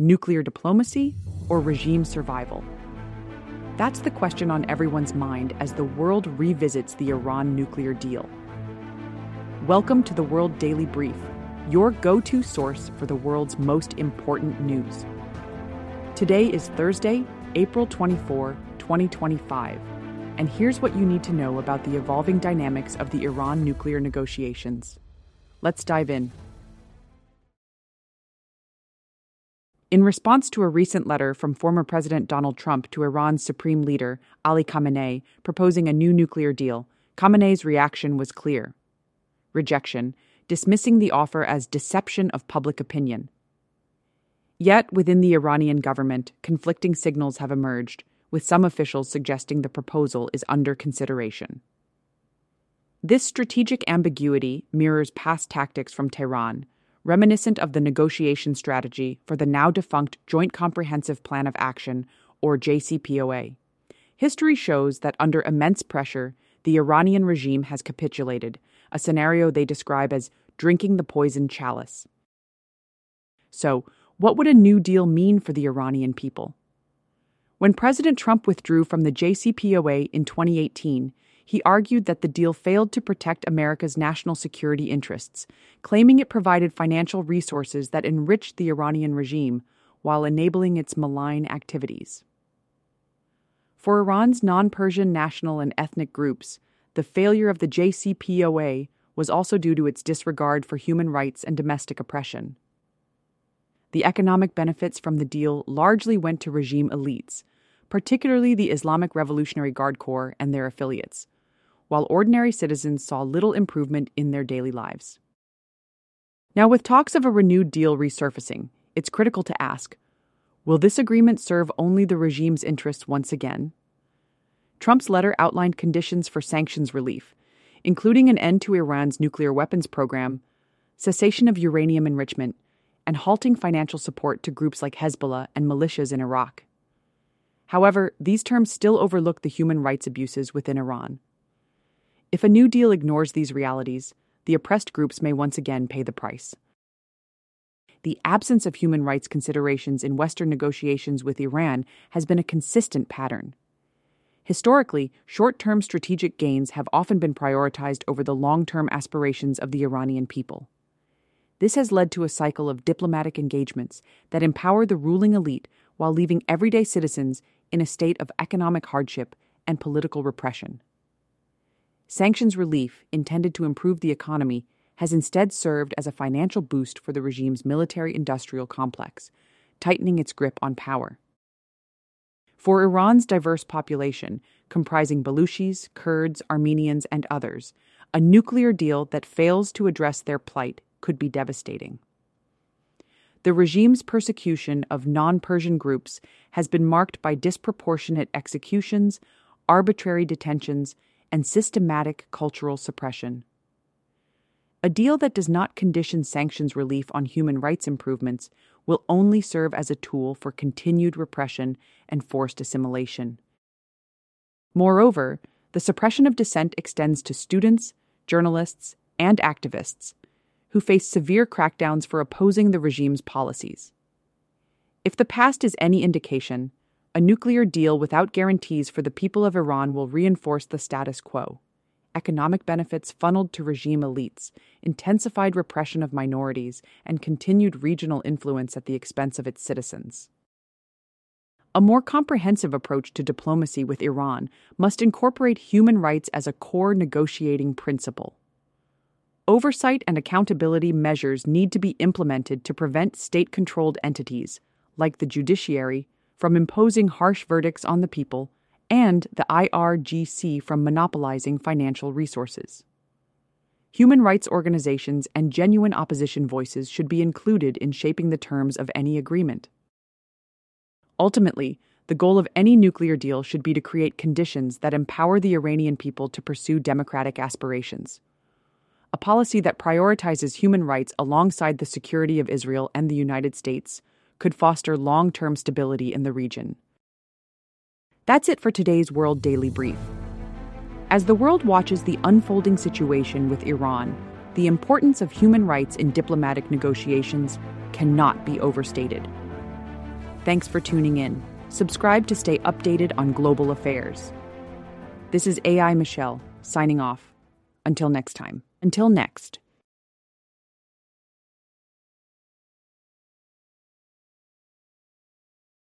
nuclear diplomacy or regime survival? That's the question on everyone's mind as the world revisits the Iran nuclear deal. Welcome to the World Daily Brief, your go-to source for the world's most important news. Today is Thursday, April 24, 2025, and here's what you need to know about the evolving dynamics of the Iran nuclear negotiations. Let's dive in. In response to a recent letter from former President Donald Trump to Iran's supreme leader, Ali Khamenei, proposing a new nuclear deal, Khamenei's reaction was clear: rejection, dismissing the offer as deception of public opinion. Yet, within the Iranian government, conflicting signals have emerged, with some officials suggesting the proposal is under consideration. This strategic ambiguity mirrors past tactics from Tehran, reminiscent of the negotiation strategy for the now-defunct Joint Comprehensive Plan of Action, or JCPOA. History shows that under immense pressure, the Iranian regime has capitulated, a scenario they describe as drinking the poison chalice. So, what would a new deal mean for the Iranian people? When President Trump withdrew from the JCPOA in 2018, he argued that the deal failed to protect America's national security interests, claiming it provided financial resources that enriched the Iranian regime while enabling its malign activities. For Iran's non-Persian national and ethnic groups, the failure of the JCPOA was also due to its disregard for human rights and domestic oppression. The economic benefits from the deal largely went to regime elites, particularly the Islamic Revolutionary Guard Corps and their affiliates, while ordinary citizens saw little improvement in their daily lives. Now, with talks of a renewed deal resurfacing, it's critical to ask, will this agreement serve only the regime's interests once again? Trump's letter outlined conditions for sanctions relief, including an end to Iran's nuclear weapons program, cessation of uranium enrichment, and halting financial support to groups like Hezbollah and militias in Iraq. However, these terms still overlook the human rights abuses within Iran. If a new deal ignores these realities, the oppressed groups may once again pay the price. The absence of human rights considerations in Western negotiations with Iran has been a consistent pattern. Historically, short-term strategic gains have often been prioritized over the long-term aspirations of the Iranian people. This has led to a cycle of diplomatic engagements that empower the ruling elite while leaving everyday citizens in a state of economic hardship and political repression. Sanctions relief, intended to improve the economy, has instead served as a financial boost for the regime's military-industrial complex, tightening its grip on power. For Iran's diverse population, comprising Baluchis, Kurds, Armenians, and others, a nuclear deal that fails to address their plight could be devastating. The regime's persecution of non-Persian groups has been marked by disproportionate executions, arbitrary detentions, and systematic cultural suppression. A deal that does not condition sanctions relief on human rights improvements will only serve as a tool for continued repression and forced assimilation. Moreover, the suppression of dissent extends to students, journalists, and activists, who face severe crackdowns for opposing the regime's policies. If the past is any indication, a nuclear deal without guarantees for the people of Iran will reinforce the status quo: economic benefits funneled to regime elites, intensified repression of minorities, and continued regional influence at the expense of its citizens. A more comprehensive approach to diplomacy with Iran must incorporate human rights as a core negotiating principle. Oversight and accountability measures need to be implemented to prevent state-controlled entities, like the judiciary, from imposing harsh verdicts on the people, and the IRGC from monopolizing financial resources. Human rights organizations and genuine opposition voices should be included in shaping the terms of any agreement. Ultimately, the goal of any nuclear deal should be to create conditions that empower the Iranian people to pursue democratic aspirations. A policy that prioritizes human rights alongside the security of Israel and the United States could foster long-term stability in the region. That's it for today's World Daily Brief. As the world watches the unfolding situation with Iran, the importance of human rights in diplomatic negotiations cannot be overstated. Thanks for tuning in. Subscribe to stay updated on global affairs. This is AI Michelle, signing off. Until next time. Until next.